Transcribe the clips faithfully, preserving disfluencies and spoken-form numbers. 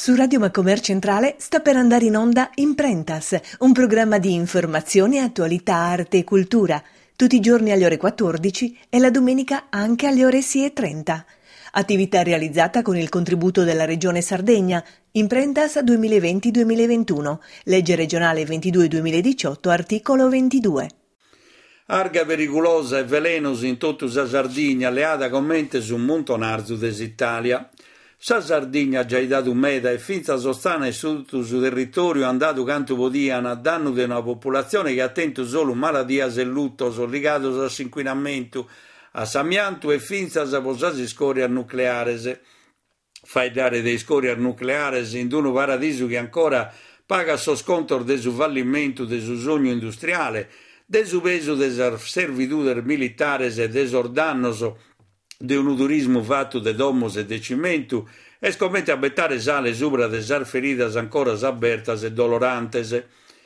Su Radio Macomer Centrale sta per andare in onda Imprentas, un programma di informazione, attualità, arte e cultura, tutti i giorni alle ore quattordici e la domenica anche alle ore sei e trenta. Attività realizzata con il contributo della Regione Sardegna, Imprentas duemilaventi duemilaventuno, legge regionale ventidue duemiladiciotto, articolo ventidue. Arga pericolosa e velenosa in tutta la Sardegna, leada commente su un montonarzo d'Italia. Sa Sardegna ha già dato un meta e finza sostana e su sul territorio andato canto podiano a danno di una popolazione che ha attento solo malattia e lutto sono legati all'inquinamento, a samianto e finza sa posarsi scoria nucleare. Fai dare dei scoria nucleare in un paradiso che ancora paga so sconto del suo fallimento del suo sogno industriale, del suo peso del servitù militare e desordannoso di un turismo fatto de domos e de cimento e scomette a bettare sale sopra de sar feridas ancora abertas e dolorantes.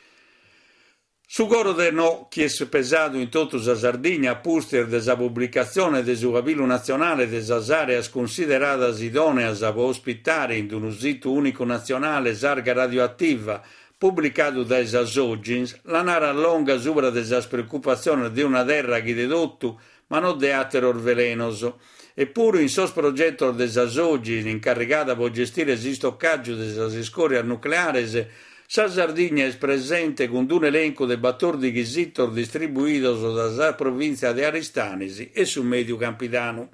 Su coro de no chi è pesato in tutta la Sardegna a puster de sa pubblicazione de su capillo nazionale de sas areas consideradas idoneas a ospitare in un sito unico nazionale sarga radioattiva pubblicato dai Sasogins, la nara longa sopra de sas preoccupazioni di una terra che dedotto ma non de terror velenoso. Eppure in sos progetto de Sasogins, incaricata per gestire il stoccaggio de sas scorie nucleari, sa Sardegna è presente con un elenco de battordi chisitor distribuidos da sa provincia di Aristanisi e su medio campidano.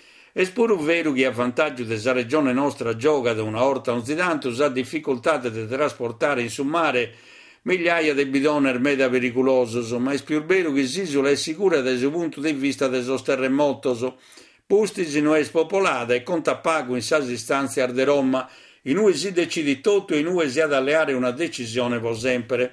È pure vero che a vantaggio de sa regione nostra gioca da una orta non si tanto sa difficoltà di trasportare in su mare migliaia di bidoner meda pericolosos, ma è più vero che l'isola è sicura dal suo punto di vista dei suoi terremoti. Pustisi non è spopolata e conta pago in sa istanze arde Roma, in cui si decide tutto e in cui si ha da alleare una decisione per sempre.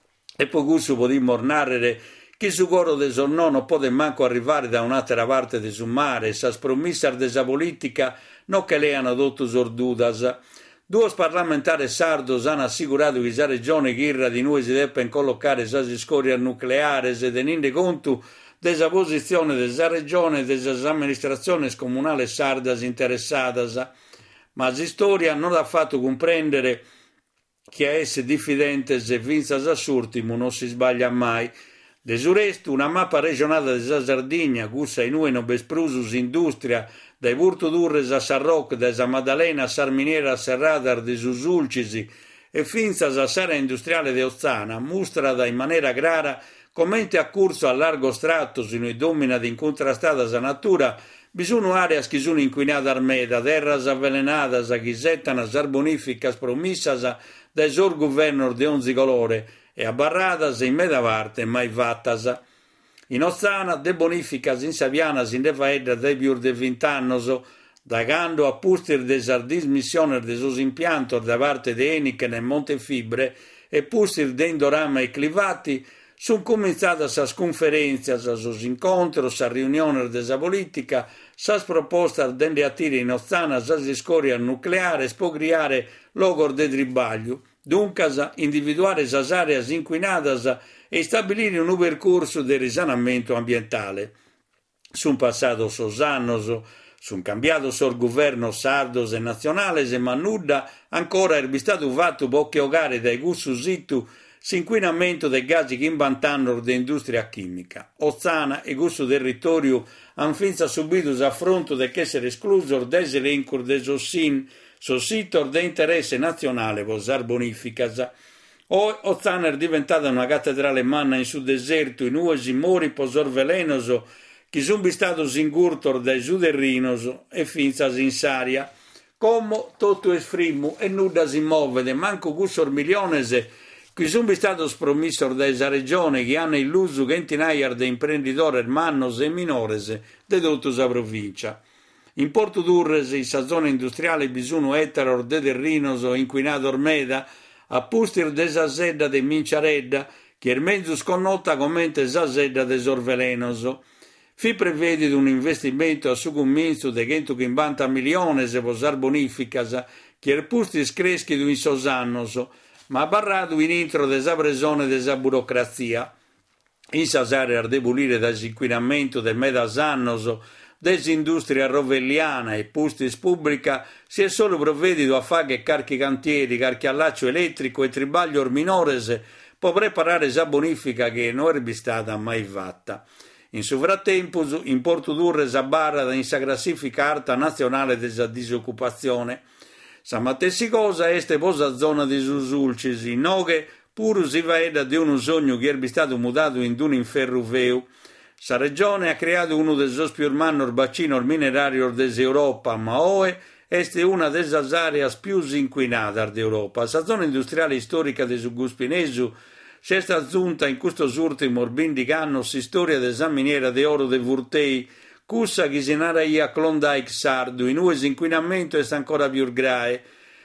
E poi questo potremmo narrare che su coro de sonno non può manco arrivare da un'altra parte del mare, sa spromissa de sa politica non che le hanno dotto sordudas. Due parlamentari sardos hanno assicurato che la regione Ghirra di noi si deve collocare sa scorie nucleari e tenendo conto della posizione della regione e delle amministrazioni comunali sardas interessadas. Ma la storia non ha fatto comprendere che a essere diffidente se vinza s'assurtimo non si sbaglia mai. Desuresto, una mappa regionale della Sardegna, gussa in noi non besprusus industria, dai Vurtudurres a Sarroc, da Sa Maddalena a Sarminiera a Serradar di Susulcisi e finza a Sara industriale di Ozzana, mostra in maniera grara come a corso a largo stratto su noi domina di incontrastata sa natura, bisogno areas che sono inquinate armeda, terras avvelenadas, che settano sarbonificas promissas da esor governo di onzi colore e abbarradas in meda parte mai fattas. In Ozzana, de bonificas in Savianas in de faedra de più de vint'annos, dagando a pustir de sardis missioner de sos impiantos da parte de Enic nel Montefibre e pustir de Indorama e Clivati, sono cominciate sas conferenze, sos incontros, sa riunione de sa politica, sas propostas dende attire in Ozzana sas scorie nucleare, spogriare logor de tribaglio, dunque individuare sas areas inquinadas e stabilire un percorso di risanamento ambientale. Sono passato sos annos, sono cambiato sul governo sardos e nazionales, ma nulla ancora è stato fatto per chiogare dai gusto sittu l'inquinamento dei gas che imbantanno dell'industria chimica. Ozzana e questo territorio hanno finza subito l'affronto di essere escluso dall'elenco dei sossin, sossitor di interesse nazionale per sar bonificas. Ozzana è diventata una cattedrale manna in sul deserto, in uesi mori posor velenoso, che sono stati ingurtor dai suderrinos e finza in saria. Come tutto è frimmo e nulla si muove, manco gussor milionese, che sono stati spromissor da esa regione che hanno illuso che centinaia di imprenditori mannos e minores di tutta la provincia. In Porto Durres, in sa zona industriale, bisogno etero de terrinos inquinato ormeda, a pustir de sa sedda de Minciaredda, che è mezzo sconnota come sa sedda de Sorvelenoso. Fi prevede un investimento a su comincio de centocinquanta milioni se posar bonificas, che è pustis creschi in sos annos, ma barrato in intro de sa presone de sa burocrazia. In sa area a debulire dall'inquinamento del medas annos, desindustria rovelliana e pustis pubblica si è solo provveduto a fare che carchi cantieri, carchi allaccio elettrico e tribaglio minores può preparare sa bonifica che non è stata mai fatta. In su frattempo, in Porto Durre sa barra in sa classifica alta nazionale della disoccupazione. Sa matessi cosa este posa zona di Susulcis, in noghe pur si vaeda di un sogno che è stato mutato in un inferruveu. Sa regione ha creato uno dei sos più manor bacino minerario d'Europa, ma oe este una delle aree più inquinate d'Europa. Sa zona industriale storica di Suguspinesu si è stata giunta in questo ultimo venti anni storia della miniera di oro de Vurtei, cussa che si narra a Klondike sardo, in cui l'inquinamento è ancora più grave.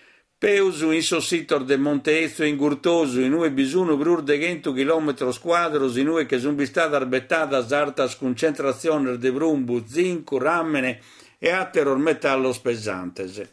Peusu in sossitor de Monteezzo in Gurtoso, in cui bisogno per de cento chilometri quadri, in cui che sono state arbettata alta concentrazione di brumbu, zinco, rammene e altro metallo pesantes.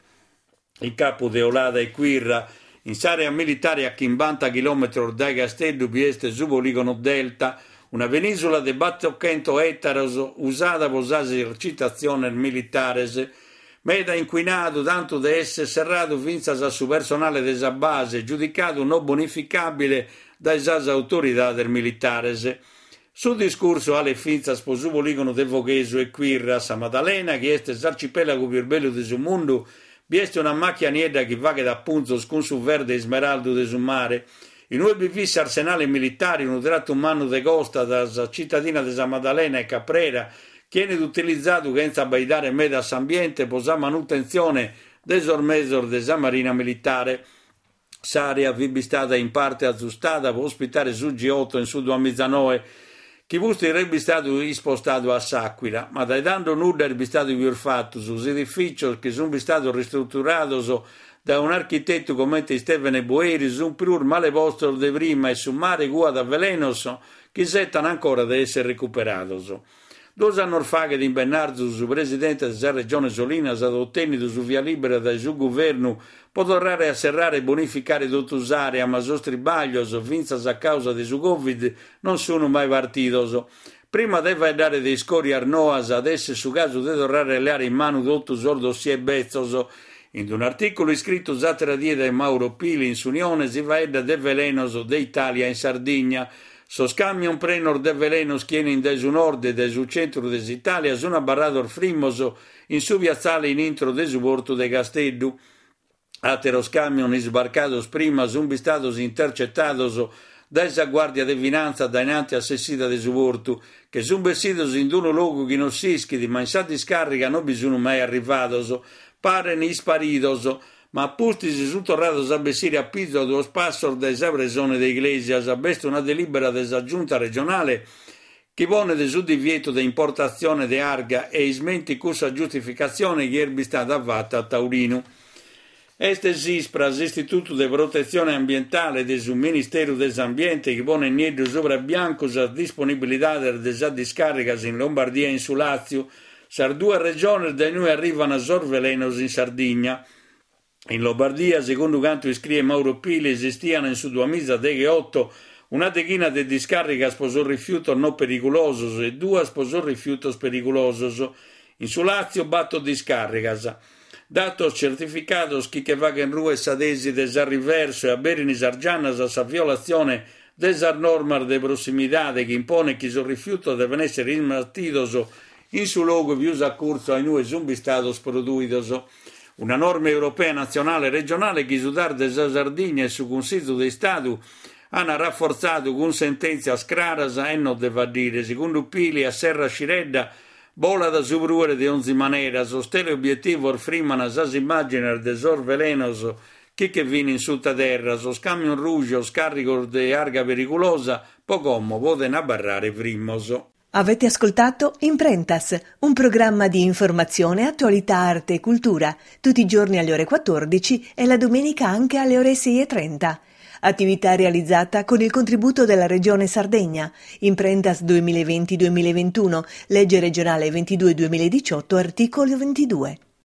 Il capo de Olada e Quirra, in area militare a cinquanta chilometri dai castello bieste su poligono Delta, una penisola di battocento ettari usata per esercitazioni militari, meda inquinato tanto da essere serrato finza su personale della base, giudicato non bonificabile dai autorità del militare. Sul discorso alle finza sposu poligono de Vogheso e Quirra, Sa Maddalena, che è l'arcipelago più bello del suo mondo, vi è una macchia nieda che va che da punzo con su verde e smeraldo del mare. In noi bivisse arsenale militari, un tratto umano de costa da cittadina di Sa Maddalena e Caprera, che è utilizzato senza baidare medas ambiente per la manutenzione desormesor della marina militare. S'area vi stata in parte azzustata per ospitare su G otto in Sud a Mizzanoe, che vusto sarebbe stato spostato a S'Aquila, ma dai dando nulla è stato più fatto su edifici che sono stati ristrutturati da un architetto come Stefano Boeri, su un più maleposto di prima e su mare guada velenoso che settano ancora da essere recuperato. Due anni fa che in Bernardo, su presidente della regione Solina, è stato ottenuto su via libera dal suo governo, può tornare a serrare e bonificare tutte le aree, ma i tribaglios, finza a causa di su Covid, non sono mai partiti. Prima deve dare dei scori arnoas, adesso su caso di tornare le aree in mano tutto sordo si è bezzos. In un articolo scritto l'altra dieta da Mauro Pili in Unione si va da de Velenos d'Italia in Sardegna. So scambion prenor de Velenos che in desu nord e desu centro dell'Italia sono barrador frimoso in su piazzale in intro desu porto de Castello. Atero scamion sbarcados prima sono statos intercettados da esa guardia de finanza dainanti assessita de su porto, che sono bessidos in uno luogo che non si ischidi, ma in sa discarica non bisogno mai arrivados, pare ni sparidos, ma appusti si sono tornato a bessire a pizzo dello spasso della presone de Iglesias, a besta una delibera della giunta regionale che pone del su divieto di importazione di arga e ismenti cussa giustificazione che è stata fatta a Taurino. Este SISPRAS, Istituto di Protezione Ambientale del Ministero dell'Ambiente, che pone niente sopra bianco la disponibilità della discarica in Lombardia e in su Lazio, sar due regioni da noi arrivano a Sorvelenos in Sardegna. In Lombardia, secondo quanto iscrive Mauro Pili, esistiano in su duemila otto una decina di discariche a sposor rifiuto non pericolosos e due a sposor rifiutos pericolosos. In su Lazio batto discaricas. Datos certificados chi che vaga in rue sadesi desar riverso e a berini sargianas a sa violazione desar normar de prossimitade che impone che il rifiuto deve essere immattidos in su luogo più accurso ai nuovi zumbistados produidos. Una norma europea nazionale e regionale che sudar della Sardegna e su Consiglio di Stato hanno rafforzato con sentenze scraras e non deve dire. Secondo Pili a Serra Sciredda bola da subruere di onzi manera, sostele obiettivo orfrimana sas immaginer de sor velenos chi che vini in sutta terra, so scamion rugio, scarico de arga pericolosa, pocommo poten abbarrare frimoso. Avete ascoltato Imprentas, un programma di informazione, attualità, arte e cultura, tutti i giorni alle ore quattordici e la domenica anche alle ore sei e trenta. Attività realizzata con il contributo della Regione Sardegna. Imprentas duemilaventi duemilaventuno, legge regionale ventidue duemiladiciotto, articolo ventidue.